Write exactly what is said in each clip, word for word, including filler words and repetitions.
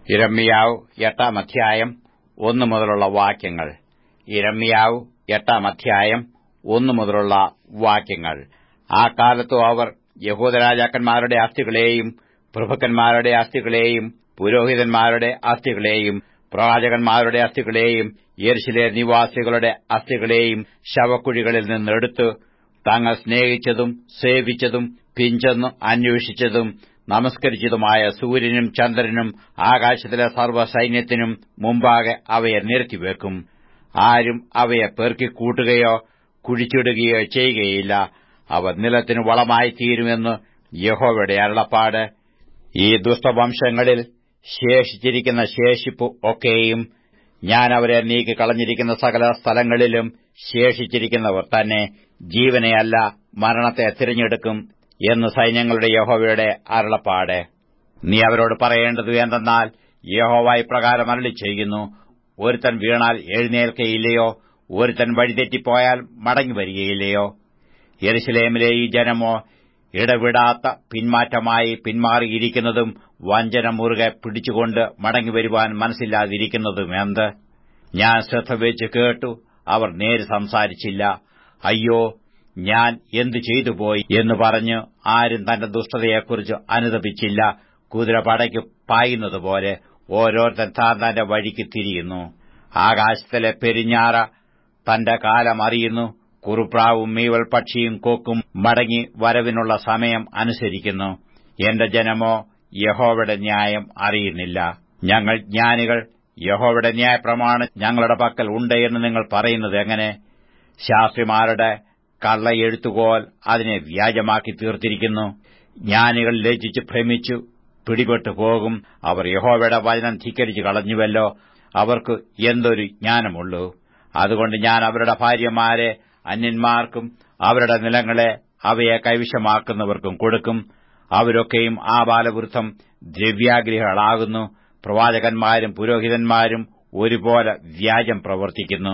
യിരെമ്യാവ് എട്ടാം അധ്യായം ഒന്നു മുതലുള്ള വാക്യങ്ങൾ. യിരെമ്യാവ് എട്ടാം അധ്യായം ഒന്നു മുതലുള്ള വാക്യങ്ങൾ. ആ കാലത്തു അവർ യഹൂദരാജാക്കന്മാരുടെ അസ്ഥികളെയും പ്രഭുക്കന്മാരുടെ അസ്ഥികളെയും പുരോഹിതന്മാരുടെ അസ്ഥികളെയും പ്രവാചകന്മാരുടെ അസ്ഥികളെയും യെരൂശലേം നിവാസികളുടെ അസ്ഥികളെയും ശവക്കുഴികളിൽ നിന്നെടുത്ത് തങ്ങൾ സ്നേഹിച്ചതും സേവിച്ചതും പിഞ്ചെന്ന് അന്വേഷിച്ചതും നമസ്കരിച്ചതുമായ സൂര്യനും ചന്ദ്രനും ആകാശത്തിലെ സർവ്വസൈന്യത്തിനും മുമ്പാകെ അവയെ നിരത്തിവെക്കും. ആരും അവയെ പെറുക്കിക്കൂട്ടുകയോ കുഴിച്ചിടുകയോ ചെയ്യുകയില്ല. അവ നിലത്തിന് വളമായി തീരുമെന്ന് യഹോവയുടെ അരുളപ്പാട്. ഈ ദുഷ്ടവംശങ്ങളിൽ ശേഷിച്ചിരിക്കുന്ന ശേഷിപ്പ് ഒക്കെയും ഞാൻ അവരെ നീക്കിക്കളഞ്ഞിരിക്കുന്ന സകല സ്ഥലങ്ങളിലും ശേഷിച്ചിരിക്കുന്നവർ തന്നെ ജീവനെയല്ല മരണത്തെ തിരഞ്ഞെടുക്കും എന്ന് സൈന്യങ്ങളുടെ യഹോവയുടെ അരുളപ്പാട്. നീ അവരോട് പറയേണ്ടത് എന്തെന്നാൽ, യഹോവ ഇപ്രകാരം അരുളിച്ചെയ്യുന്നു: ഒരുത്തൻ വീണാൽ എഴുന്നേൽക്കയില്ലയോ? ഒരുത്തൻ വഴിതെറ്റിപ്പോയാൽ മടങ്ങി വരികയില്ലയോ? യെരൂശലേമിലെ ഈ ജനമോ ഇടവിടാത്ത പിന്മാറ്റമായി പിന്മാറിയിരിക്കുന്നതും വഞ്ചന മുറുകെ പിടിച്ചുകൊണ്ട് മടങ്ങിവരുവാൻ മനസ്സില്ലാതിരിക്കുന്നതും എന്ത്? ഞാൻ ശ്രദ്ധവെച്ച് കേട്ടു, അവർ നേര് സംസാരിച്ചില്ല. അയ്യോ, ഞാൻ എന്തു ചെയ്തുപോയി എന്ന് പറഞ്ഞ് ആരും തന്റെ ദുഷ്ടതയെക്കുറിച്ച് അനുതപിച്ചില്ല. കുതിര പടയ്ക്ക് പായുന്നതുപോലെ ഓരോരുത്തൻ താൻ തന്റെ വഴിക്ക് തിരിയുന്നു. ആകാശത്തിലെ പെരുഞ്ഞാറ തന്റെ കാലം അറിയുന്നു. കുറുപ്രാവും മീവൽ പക്ഷിയും കൊക്കും മടങ്ങി വരവിനുള്ള സമയം അനുസരിക്കുന്നു. എന്റെ ജനമോ യഹോവയുടെ ന്യായം അറിയുന്നില്ല. ഞങ്ങൾ ജ്ഞാനികൾ, യഹോവയുടെ ന്യായപ്രമാണം ഞങ്ങളുടെ പക്കൽ ഉണ്ട് എന്ന് നിങ്ങൾ പറയുന്നത് എങ്ങനെ? ശാസ്ത്രിമാരുടെ കള്ള എഴുത്തുകോൽ അതിനെ വ്യാജമാക്കി തീർത്തിരിക്കുന്നു. ജ്ഞാനികൾ ലജ്ജിച്ച് ഭ്രമിച്ചു പിടിപെട്ടു പോകും. അവർ യഹോവയുടെ വചനം ധിക്കരിച്ചു കളഞ്ഞുവല്ലോ. അവർക്ക് എന്തൊരു ജ്ഞാനമുള്ളൂ? അതുകൊണ്ട് ഞാൻ അവരുടെ ഭാര്യമാരെ അന്യന്മാർക്കും അവരുടെ നിലങ്ങളെ അവയെ കൈവശമാക്കുന്നവർക്കും കൊടുക്കും. അവരൊക്കെയും ആ ബാലവൃദ്ധം ദ്രവ്യാഗ്രഹികളാകുന്നു. പ്രവാചകന്മാരും പുരോഹിതന്മാരും ഒരുപോലെ വ്യാജം പ്രവർത്തിക്കുന്നു.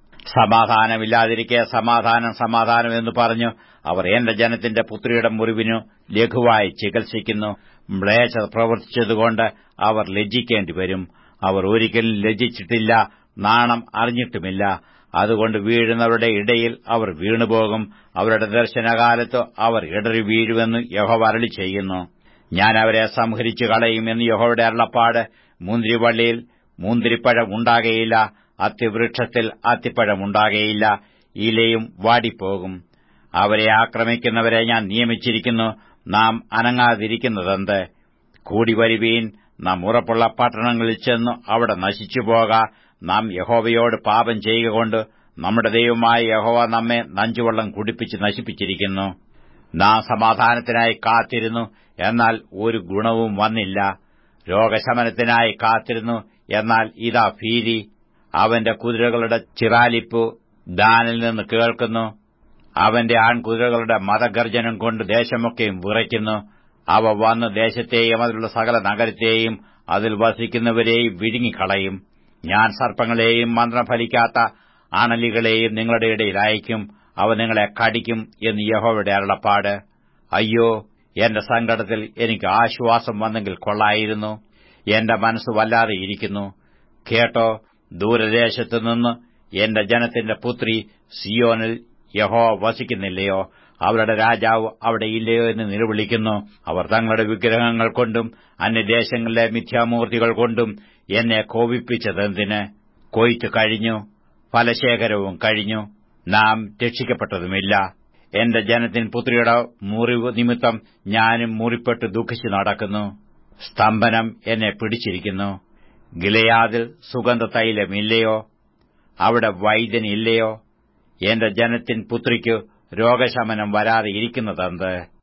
സമാധാനമില്ലാതിരിക്കെ സമാധാനം സമാധാനം എന്ന് പറഞ്ഞു അവർ എന്റെ ജനത്തിന്റെ പുത്രിയുടെ മുറിവിനു ലഘുവായി ചികിത്സിക്കുന്നു. മ്ലേച്ഛത പ്രവർത്തിച്ചതുകൊണ്ട് അവർ ലജ്ജിക്കേണ്ടി വരും. അവർ ഒരിക്കലും ലജ്ജിച്ചിട്ടില്ല, നാണം അറിഞ്ഞിട്ടുമില്ല. അതുകൊണ്ട് വീഴുന്നവരുടെ ഇടയിൽ അവർ വീണുപോകും. അവരുടെ ദർശനകാലത്ത് അവർ ഇടറി വീഴുമെന്ന് യഹോവ അരുളിച്ചെയ്യുന്നു. ഞാൻ അവരെ സംഹരിച്ചു കളയും എന്ന് യഹോവയുടെ അരുളപ്പാട്. മുന്തിരിവള്ളിയിൽ മുന്തിരിപ്പഴം ഉണ്ടാകയില്ല, അത്തിവൃക്ഷത്തിൽ അത്തിപ്പഴം ഉണ്ടാകയില്ല. ഇലയും വാടിപ്പോകും. അവരെ ആക്രമിക്കുന്നവരെ ഞാൻ നിയമിച്ചിരിക്കുന്നു. നാം അനങ്ങാതിരിക്കുന്നതെന്ത്? കൂടി വരുവീൻ, നാം ഉറപ്പുള്ള പട്ടണങ്ങളിൽ ചെന്ന് അവിടെ നശിച്ചുപോക. നാം യഹോവയോട് പാപം ചെയ്യുകകൊണ്ട് നമ്മുടെ ദൈവമായ യഹോവ നമ്മെ നഞ്ചുവെള്ളം കുടിപ്പിച്ച് നശിപ്പിച്ചിരിക്കുന്നു. നാം സമാധാനത്തിനായി കാത്തിരുന്നു, എന്നാൽ ഒരു ഗുണവും വന്നില്ല. രോഗശമനത്തിനായി കാത്തിരുന്നു, എന്നാൽ ഇതാ ഭീതി. അവന്റെ കുതിരകളുടെ ചിറാലിപ്പ് ദാനിൽ നിന്ന് കേൾക്കുന്നു. അവന്റെ ആൺകുതിരകളുടെ മദഗർജനം കൊണ്ട് ദേശമൊക്കെയും വിറയ്ക്കുന്നു. അവ വന്ന് ദേശത്തെയും അതിലുള്ള സകല നഗരത്തെയും അതിൽ വസിക്കുന്നവരെയും വിഴുങ്ങിക്കളയും. ഞാൻ സർപ്പങ്ങളെയും മന്ത്രം ഫലിക്കാത്ത അണലികളെയും നിങ്ങളുടെ ഇടയിൽ അയക്കും. അവ നിങ്ങളെ കടിക്കും എന്ന് യഹോവയുടെ അരുളപ്പാട്. അയ്യോ, എന്റെ സങ്കടത്തിൽ എനിക്ക് ആശ്വാസം വന്നെങ്കിൽ കൊള്ളായിരുന്നു. എന്റെ മനസ്സ് വല്ലാതെ ഇരിക്കുന്നു. കേട്ടോ, ദൂരദേശത്തുനിന്ന് എന്റെ ജനത്തിന്റെ പുത്രി സിയോനിൽ യഹോവ വസിക്കുന്നില്ലയോ? അവരുടെ രാജാവ് അവിടെ ഇല്ലയോ എന്ന് നിലവിളിക്കുന്നു. അവർ തങ്ങളുടെ വിഗ്രഹങ്ങൾ കൊണ്ടും അന്യദേശങ്ങളിലെ മിഥ്യാമൂർത്തികൾ കൊണ്ടും എന്നെ കോപിപ്പിച്ചതെന്തിന്? കൊയ്ത്ത് കഴിഞ്ഞു, ഫലശേഖരവും കഴിഞ്ഞു, നാം രക്ഷിക്കപ്പെട്ടതുമില്ല. എന്റെ ജനത്തിൻ പുത്രിയുടെ മുറിവ് നിമിത്തം ഞാനും മുറിപ്പെട്ട് ദുഃഖിച്ചു നടക്കുന്നു. സ്തംഭനം എന്നെ പിടിച്ചിരിക്കുന്നു. ഗിലെയാദിൽ സുഗന്ധതൈലമില്ലയോ? അവിടെ വൈദ്യനില്ലയോ? എന്റെ ജനത്തിൻ പുത്രിക്ക് രോഗശമനം വരാതെ ഇരിക്കുന്നതെന്ത്?